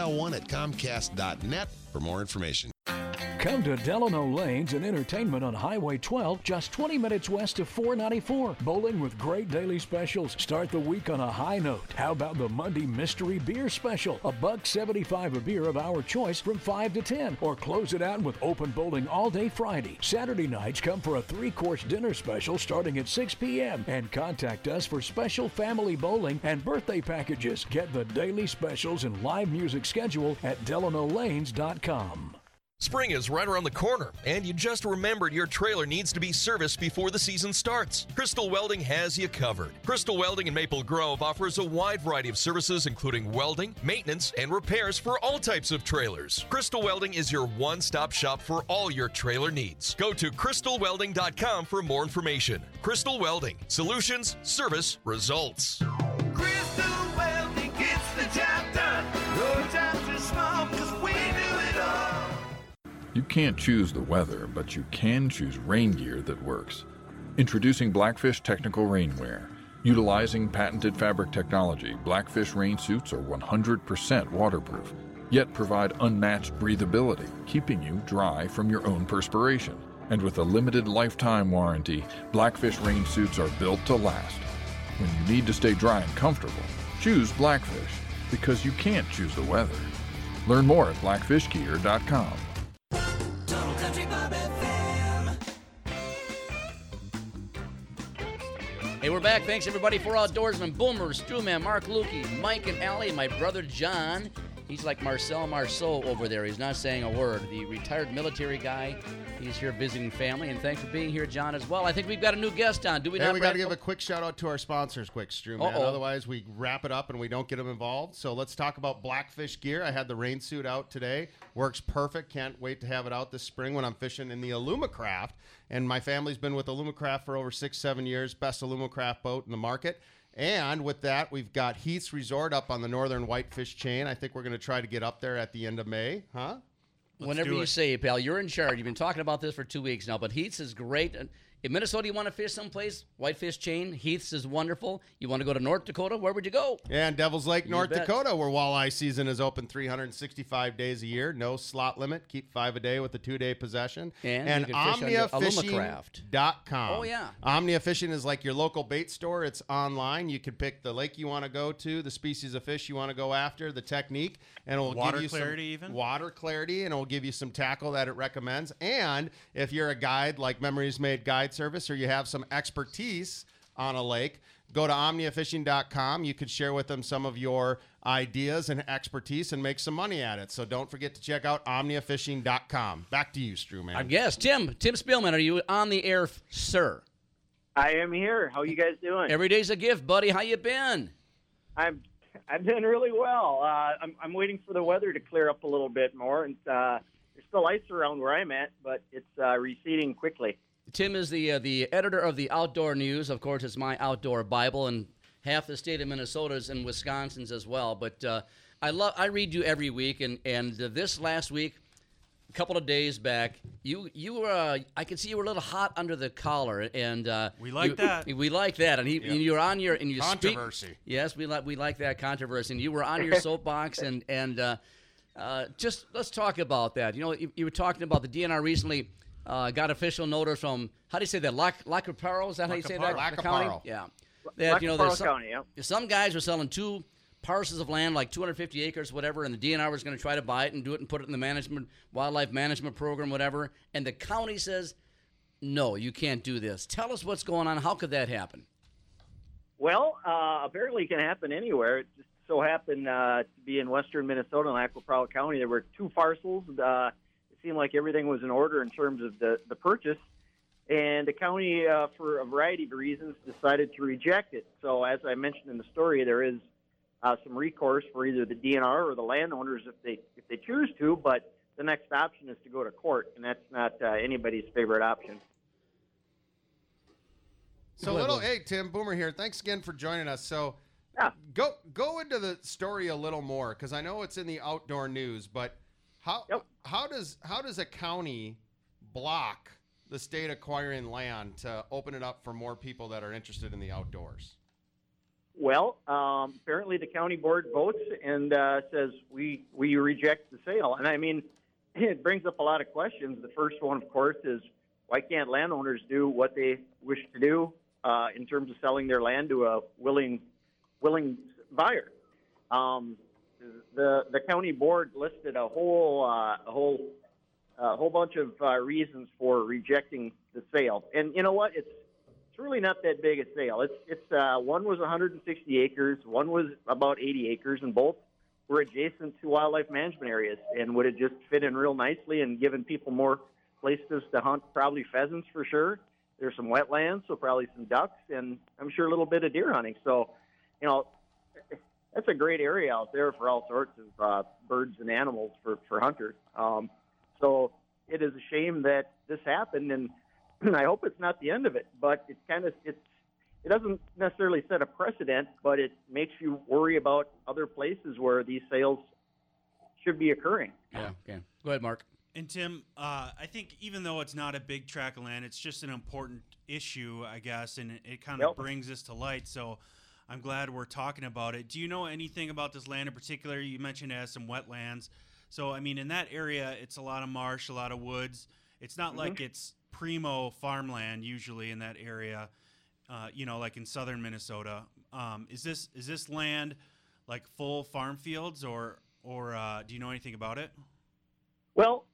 crocodile1@comcast.net for more information. Come to Delano Lanes and Entertainment on Highway 12, just 20 minutes west of 494. Bowling with great daily specials. Start the week on a high note. How about the Monday Mystery Beer Special? $1.75 a beer of our choice from 5 to 10. Or close it out with open bowling all day Friday. Saturday nights come for a 3-course dinner special starting at 6 p.m. And contact us for special family bowling and birthday packages. Get the daily specials and live music schedule at DelanoLanes.com. Spring is right around the corner, and you just remembered your trailer needs to be serviced before the season starts. Crystal Welding has you covered. Crystal Welding in Maple Grove offers a wide variety of services, including welding, maintenance, and repairs for all types of trailers. Crystal Welding is your one-stop shop for all your trailer needs. Go to crystalwelding.com for more information. Crystal Welding. Solutions, service, results. Crystal Welding gets the job done. No time too small, 'cause we do it all. You can't choose the weather, but you can choose rain gear that works. Introducing Blackfish Technical Rainwear. Utilizing patented fabric technology, Blackfish rain suits are 100% waterproof, yet provide unmatched breathability, keeping you dry from your own perspiration. And with a limited lifetime warranty, Blackfish rain suits are built to last. When you need to stay dry and comfortable, choose Blackfish, because you can't choose the weather. Learn more at blackfishgear.com. Total Country Bob FM. Hey, we're back. Thanks, everybody, for Outdoorsman. Boomer, Strewman, Mark Lukey, Mike and Allie, my brother John. He's like Marcel Marceau over there. He's not saying a word. The retired military guy. He's here visiting family, and thanks for being here, John, as well. I think we've got a new guest on. Do we not? Hey, we got to give a quick shout-out to our sponsors, quick, Strew, man. Otherwise, we wrap it up and we don't get them involved. So let's talk about Blackfish gear. I had the rain suit out today. Works perfect. Can't wait to have it out this spring when I'm fishing in the Alumacraft. And my family's been with Alumacraft for over 6-7 years. Best Alumacraft boat in the market. And with that, we've got Heath's Resort up on the Northern Whitefish chain. I think we're going to try to get up there at the end of May, huh? Whenever you say, pal, you're in charge. You've been talking about this for 2 weeks now, but Heath's is great. In Minnesota, you want to fish someplace, Whitefish chain, Heath's is wonderful. You want to go to North Dakota, where would you go? Yeah, and Devil's Lake, North Dakota, where walleye season is open 365 days a year. No slot limit. Keep 5 a day with a 2-day possession. And OmniaFishing.com. Oh, yeah. Omnia Fishing is like your local bait store. It's online. You can pick the lake you want to go to, the species of fish you want to go after, the technique, and it will give you some water clarity, and it will give you some tackle that it recommends. And if you're a guide like Memories Made Guide Service, or you have some expertise on a lake, go to omniafishing.com. You could share with them some of your ideas and expertise and make some money at it. So don't forget to check out omniafishing.com. Back to you, Strewman. Our guest, Tim Spielman, are you on the air, sir? I am here. How you guys doing? Every day's a gift, buddy. How you been? I've been really well. I'm waiting for the weather to clear up a little bit more, and there's still ice around where I'm at, but it's receding quickly. Tim is the editor of the Outdoor News. Of course, it's my outdoor Bible, and half the state of Minnesota's and Wisconsin's as well. But I read you every week, and this last week, a couple of days back, you were I could see you were a little hot under the collar, and we like that. We like that, and you were on your and you controversy. Yes, we like that controversy, and you were on your soapbox, and just let's talk about that. You know, you were talking about the DNR recently got official notice from, how do you say that, Lacaparo? Is that how you say that? Lacaparo. Yeah. That, Lacaparo County, yeah. Some guys were selling 2 parcels of land, like 250 acres, whatever, and the DNR was going to try to buy it and do it and put it in the wildlife management program, whatever. And the county says, no, you can't do this. Tell us what's going on. How could that happen? Well, apparently it can happen anywhere. It just so happened to be in western Minnesota in Lacaparo County. There were 2 parcels. It seemed like everything was in order in terms of the purchase. And the county, for a variety of reasons, decided to reject it. So as I mentioned in the story, there is some recourse for either the DNR or the landowners if they choose to, but the next option is to go to court, and that's not anybody's favorite option. So hey, Tim, Boomer here. Thanks again for joining us. So go into the story a little more, because I know it's in the Outdoor News, but how does a county block the state acquiring land to open it up for more people that are interested in the outdoors? Well, apparently the county board votes and says we reject the sale. And I mean, it brings up a lot of questions. The first one, of course, is why can't landowners do what they wish to do in terms of selling their land to a willing buyer? The county board listed a whole bunch of reasons for rejecting the sale. And you know what? It's really not that big a sale. It's one was 160 acres, one was about 80 acres, and both were adjacent to wildlife management areas and would have just fit in real nicely and given people more places to hunt, probably pheasants for sure. There's some wetlands, so probably some ducks, and I'm sure a little bit of deer hunting. So, you know, that's a great area out there for all sorts of birds and animals for hunters. So it is a shame that this happened, and I hope it's not the end of it. But it doesn't necessarily set a precedent, but it makes you worry about other places where these sales should be occurring. Yeah. Okay. Go ahead, Mark. And Tim, I think even though it's not a big tract of land, it's just an important issue, I guess, and it kind of brings this to light. So I'm glad we're talking about it. Do you know anything about this land in particular? You mentioned it has some wetlands. So, I mean, in that area, it's a lot of marsh, a lot of woods. It's not like it's primo farmland usually in that area, like in southern Minnesota. Is this land like full farm fields, or do you know anything about it? Well,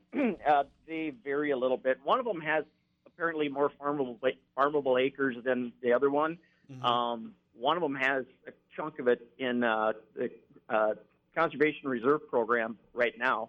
they vary a little bit. One of them has apparently more farmable acres than the other one. Mm-hmm. One of them has a chunk of it in the Conservation Reserve Program right now.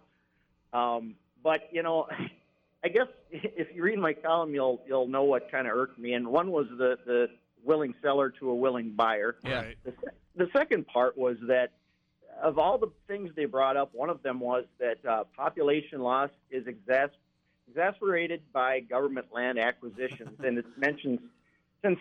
But, you know, I guess if you read my column, you'll know what kind of irked me. And one was the willing seller to a willing buyer. Yeah. The second part was that of all the things they brought up, one of them was that population loss is exacerbated by government land acquisitions. And it's mentioned since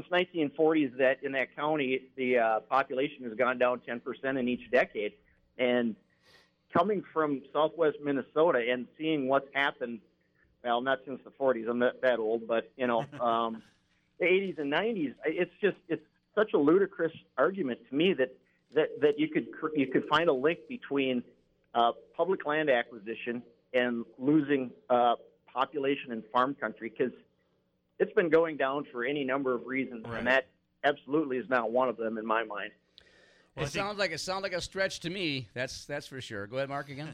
1940s that in that county, the population has gone down 10% in each decade. And coming from southwest Minnesota and seeing what's happened, well, not since the 40s, I'm not that old, but, you know, the 80s and 90s, it's such a ludicrous argument to me that you could find a link between public land acquisition and losing population in farm country, because it's been going down for any number of reasons, and that absolutely is not one of them in my mind. Well, it sounds like a stretch to me. That's for sure. Go ahead, Mark, again.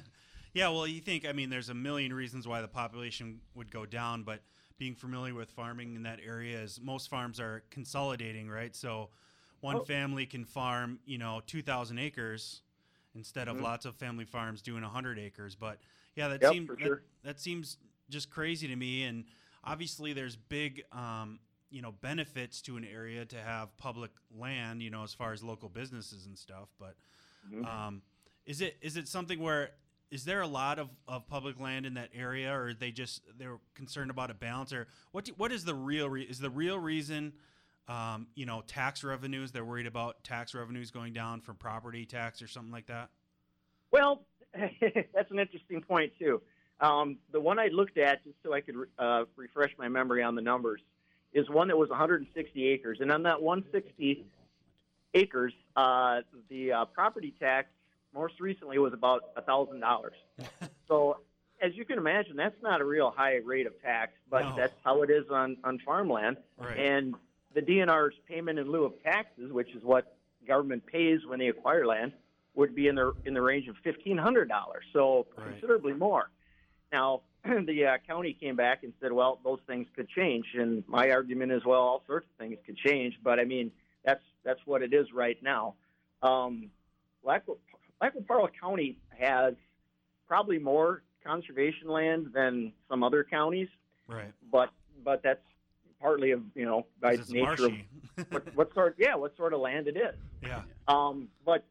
Yeah, well, you think, I mean, there's a million reasons why the population would go down, but being familiar with farming in that area is most farms are consolidating, right? So one family can farm, 2,000 acres instead of lots of family farms doing 100 acres. But yeah, that seems just crazy to me. And obviously there's big, benefits to an area to have public land, as far as local businesses and stuff. But is it something where, is there a lot of public land in that area, or they're concerned about a balance, or what is the real reason? Tax revenues. They're worried about tax revenues going down from property tax or something like that. Well, that's an interesting point too. The one I looked at, just so I could refresh my memory on the numbers, is one that was 160 acres, and on that 160 acres, the property tax most recently was about $1,000. So, as you can imagine, that's not a real high rate of tax, but that's how it is on farmland. Right. And the DNR's payment in lieu of taxes, which is what government pays when they acquire land, would be in the range of $1,500. So considerably more. Now, the county came back and said, well, those things could change. And my argument is, well, all sorts of things could change. But, I mean, that's what it is right now. Lac-La-Parle County has probably more conservation land than some other counties. Right. But that's partly of, by it's nature marshy. of what sort of land it is. Yeah. But,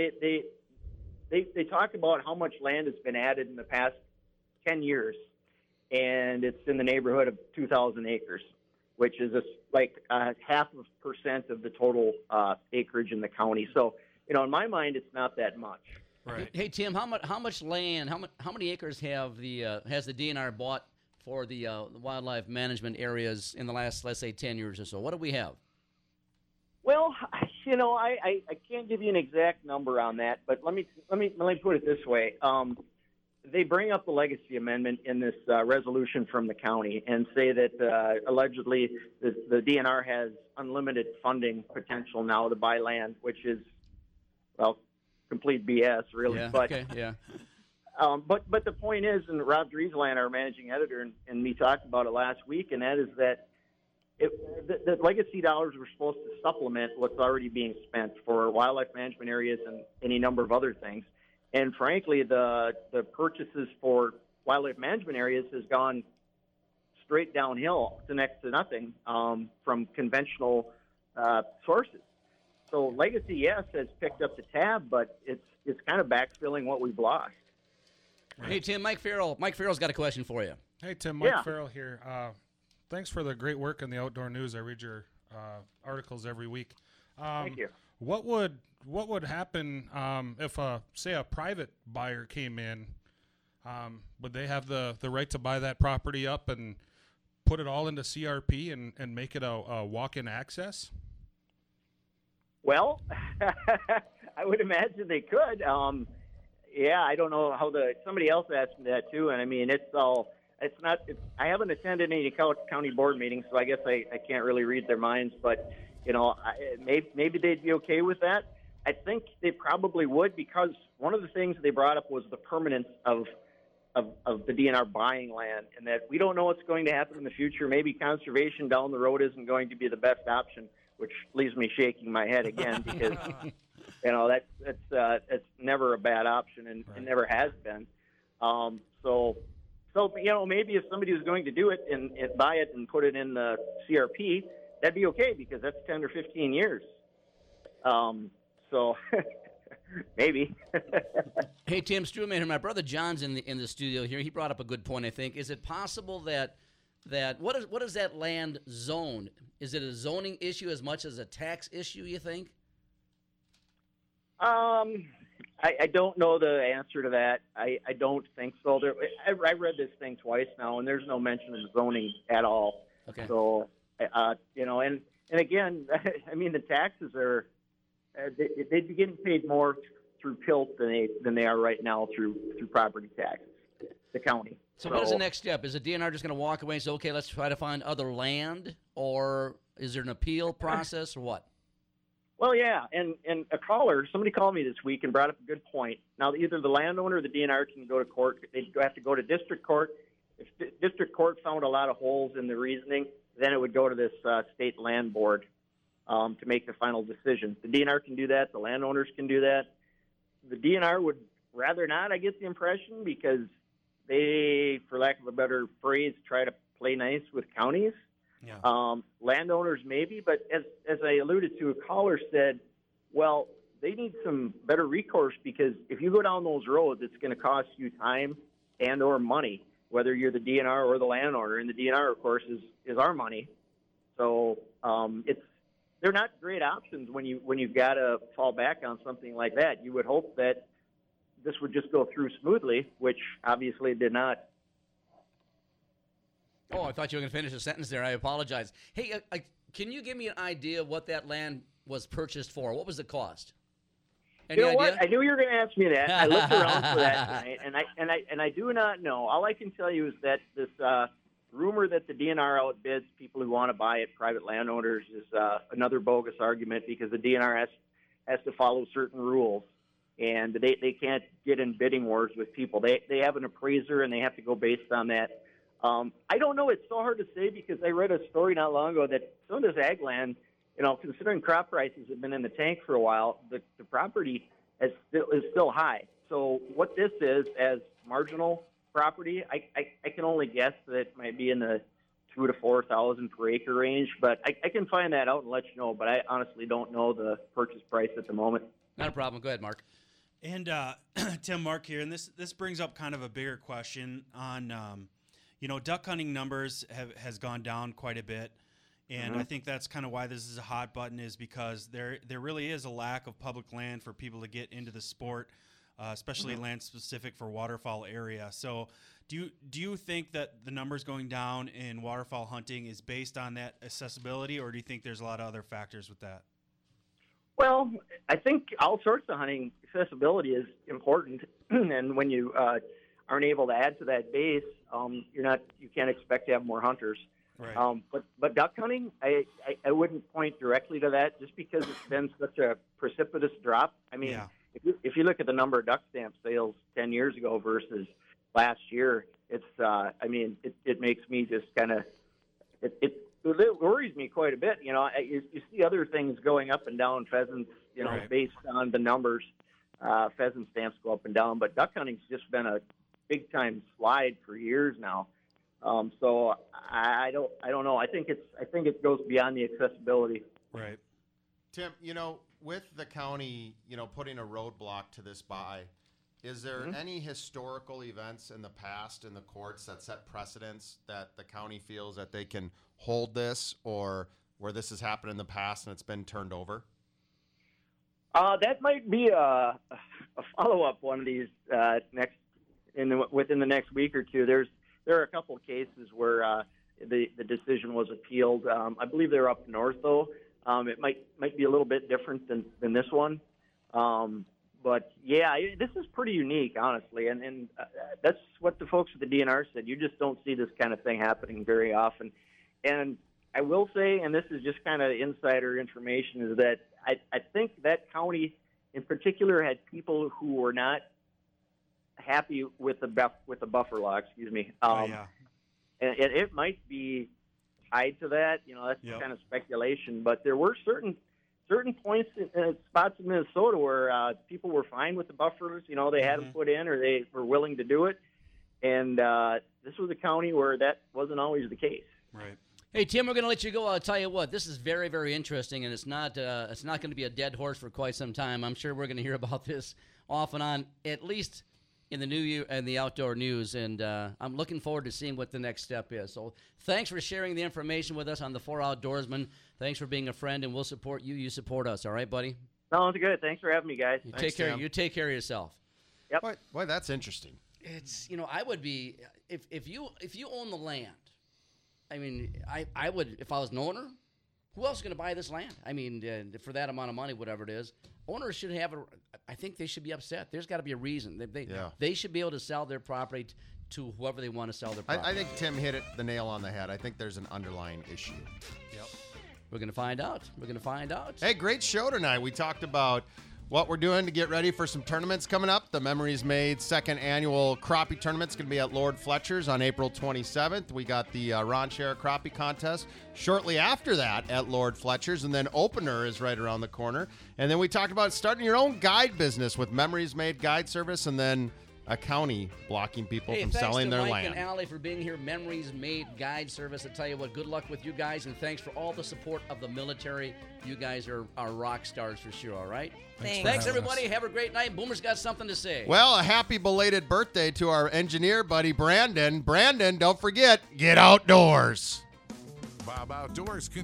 they talk about how much land has been added in the past 10 years, and it's in the neighborhood of 2,000 acres, which is like 0.5% of the total acreage in the county. So, in my mind, it's not that much. Right. Hey Tim, how much land? How many acres has the DNR bought for the wildlife management areas in the last, let's say, 10 years or so? What do we have? Well, I can't give you an exact number on that, but let me put it this way. They bring up the legacy amendment in this resolution from the county and say that allegedly the DNR has unlimited funding potential now to buy land, which is, well, complete BS, really. Yeah. But, okay. Yeah. But the point is, and Rob Driesland, our managing editor, and me talked about it last week, and that is that the legacy dollars were supposed to supplement what's already being spent for wildlife management areas and any number of other things. And frankly, the purchases for wildlife management areas has gone straight downhill to next to nothing from conventional sources. So legacy, yes, has picked up the tab, but it's kind of backfilling what we've lost. Hey Tim, Mike Farrell. Mike Farrell's got a question for you. Hey Tim, Mike Farrell here. Thanks for the great work in the Outdoor News. I read your articles every week. Thank you. What would happen if say a private buyer came in? Would they have the right to buy that property up and put it all into CRP and make it a walk-in access? Well, I would imagine they could. I don't know how somebody else asked me that too, and I mean I haven't attended any county board meetings, so I guess I can't really read their minds, but maybe they'd be okay with that. I think they probably would, because one of the things they brought up was the permanence of the DNR buying land, and that we don't know what's going to happen in the future. Maybe conservation down the road isn't going to be the best option, which leaves me shaking my head again, because that's never a bad option, and it never has been. So maybe if somebody was going to do it and buy it and put it in the CRP, that'd be okay, because that's 10 or 15 years. So maybe. Hey Tim, Struman here. My brother John's in the studio here. He brought up a good point, I think. Is it possible that what is that land zoned? Is it a zoning issue as much as a tax issue, you think? I don't know the answer to that. I don't think so. I read this thing twice now, and there's no mention of zoning at all. Okay. So, and again, I mean, the taxes are they'd be getting paid more through PILT than they are right now through property taxes, the county. So what is the next step? Is the DNR just going to walk away and say, okay, let's try to find other land, or is there an appeal process, or what? Well, yeah, and a caller, somebody called me this week and brought up a good point. Now, either the landowner or the DNR can go to court. They have to go to district court. If the district court found a lot of holes in the reasoning, then it would go to this state land board to make the final decision. The DNR can do that. The landowners can do that. The DNR would rather not, I get the impression, because they, for lack of a better phrase, try to play nice with counties. Yeah. Landowners maybe, but as I alluded to, a caller said, well, they need some better recourse, because if you go down those roads, it's going to cost you time and or money, whether you're the DNR or the landowner. And the DNR, of course, is our money. So they're not great options when you've got to fall back on something like that. You would hope that this would just go through smoothly, which obviously it did not. Oh, I thought you were going to finish a sentence there. I apologize. Hey, can you give me an idea of what that land was purchased for? What was the cost? Any you know idea? what? I knew you were going to ask me that. I looked around for that tonight, and I do not know. All I can tell you is that this rumor that the DNR outbids people who want to buy it, private landowners, is another bogus argument, because the DNR has to follow certain rules, and they can't get in bidding wars with people. They have an appraiser, and they have to go based on that. I don't know. It's so hard to say, because I read a story not long ago that some of this ag land, considering crop prices have been in the tank for a while, the property is still high. So what this is as marginal property, I can only guess that it might be in the $2,000 to $4,000 per acre range, but I can find that out and let you know. But I honestly don't know the purchase price at the moment. Not a problem. Go ahead, Mark. And Tim, Mark here, and this brings up kind of a bigger question on. Duck hunting numbers has gone down quite a bit, and I think that's kind of why this is a hot button, is because there really is a lack of public land for people to get into the sport, especially land specific for waterfowl area. So do you think that the numbers going down in waterfowl hunting is based on that accessibility, or do you think there's a lot of other factors with that? Well, I think all sorts of hunting accessibility is important, and when you aren't able to add to that base, you can't expect to have more hunters. Right. But duck hunting, I wouldn't point directly to that, just because it's been such a precipitous drop. I mean, if you look at the number of duck stamp sales 10 years ago versus last year, it's it makes me just kind of it worries me quite a bit. You see other things going up and down, pheasants, Right. based on the numbers. Pheasant stamps go up and down, but duck hunting's just been a big time slide for years now. So I don't know. I think it goes beyond the accessibility. Right. Tim, with the county, putting a roadblock to this buy, is there any historical events in the past in the courts that set precedents that the county feels that they can hold this, or where this has happened in the past and it's been turned over? That might be a follow-up one of these within the next week or two. There are a couple of cases where the decision was appealed. I believe they're up north, though. It might be a little bit different than this one. But yeah, this is pretty unique, honestly, and that's what the folks at the DNR said. You just don't see this kind of thing happening very often. And I will say, and this is just kind of insider information, is that I think that county in particular had people who were not happy with the buffer law. Excuse me. And it might be tied to that. That's kind of speculation. But there were certain points in spots in Minnesota where people were fine with the buffers. They had them put in, or they were willing to do it. And this was a county where that wasn't always the case. Right. Hey, Tim, we're going to let you go. I'll tell you what, this is very, very interesting, and it's not going to be a dead horse for quite some time. I'm sure we're going to hear about this off and on, at least in the new year and the outdoor news, and I'm looking forward to seeing what the next step is. So thanks for sharing the information with us on the 4 Outdoorsmen. Thanks for being a friend, and we'll support you. You support us, all right, buddy? Sounds good. Thanks for having me, guys. You take care of yourself. Yep. Boy, that's interesting. It's I would be if you own the land. I mean, I would, if I was an owner, who else is going to buy this land? I mean, for that amount of money, whatever it is, owners should have I think they should be upset. There's got to be a reason. They should be able to sell their property to whoever they want to sell their property. I think Tim hit the nail on the head. I think there's an underlying issue. Yep. We're going to find out. We're going to find out. Hey, great show tonight. We talked about what we're doing to get ready for some tournaments coming up. The Memories Made second annual crappie tournament's going to be at Lord Fletcher's on April 27th. We got the Ron Share crappie contest shortly after that at Lord Fletcher's, and then opener is right around the corner. And then we talked about starting your own guide business with Memories Made Guide Service, and then a county blocking people from selling their Mike land. and Allie for being here. Memories Made Guide Service. I tell you what, good luck with you guys, and thanks for all the support of the military. You guys are rock stars for sure, all right? Thanks everybody. Have a great night. Boomer's got something to say. Well, a happy belated birthday to our engineer buddy, Brandon. Brandon, don't forget, get outdoors. Bob Outdoors